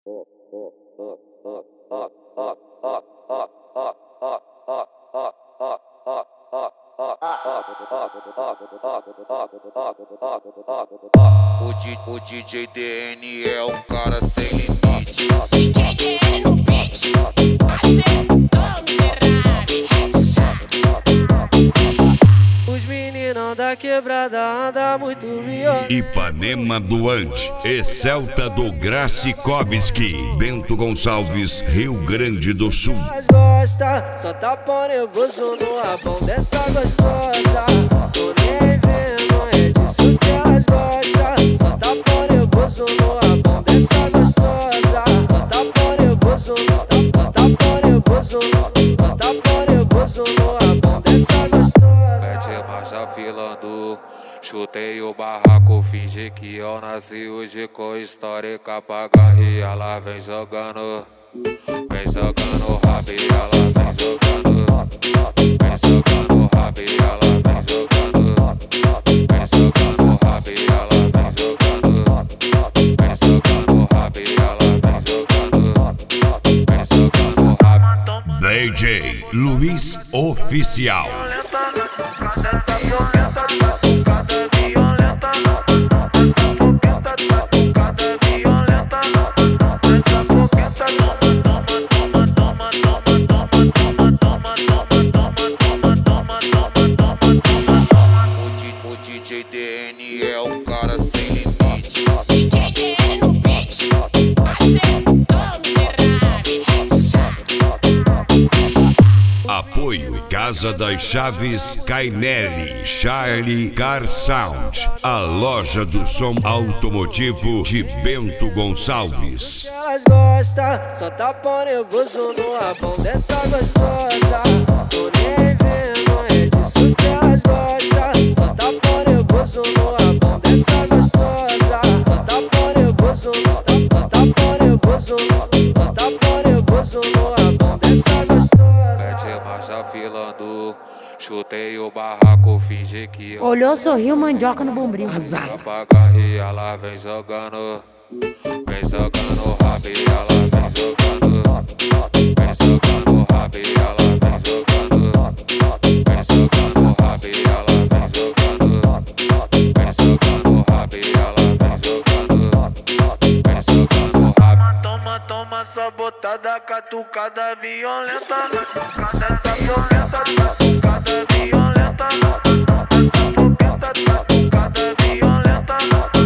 O DJ DN é um cara sem limite. DJ DN no beat, acertou Ferrari, headshot. Os meninão da quebrada andam muito violento. Ipanema Duante e Celta do Gracikovski, Bento Gonçalves, Rio Grande do Sul. Gosta, só tá pão nervoso no rabão dessa gostosa. Tô nem vendo, é disso que elas gostam. Só tá pão nervoso no rabão dessa gostosa. Só tá pão nervoso, só tá pão nervoso, só tá pão nervoso no rabão dessa gostosa. Mete marcha filando, chutei o barraco, fingi que eu nasci hoje com histórica pra garrir. Ela vem jogando rabo e ela vem jogando rabo e ela vem jogando rabo e ela vem jogando rabo e ela vem jogando rabo. DJ Luiz Oficial. O DJ DN é um cara sem limite. DJ DN no beat, acertou Ferrari, headshot. Apoio Casa das Chaves Cainelli, Charlie Car Sound, a loja do som automotivo de Bento Gonçalves. Elas gostam, só tá pão nervoso no rabão dessa gostosa. Tô nem vendo, é disso que elas gostam. Só tá pão nervoso no rabão dessa gostosa. Só tá pão nervoso, só tá pão nervoso, só tá pão nervoso no rabão dessa gostosa. Mete marcha filando, chutei o barraco, fingi que eu Olhou, sorriu, mandioca no bombril. Azar. pra garrir. Ela vem jogando rabo e ela vem jogando rabo e ela vem jogando rabo e ela vem jogando rabo e ela vem jogando rabo. Toma só botada, catucada violenta. Dessa violenta, catucada violenta. Essa boqueta, catucada violenta.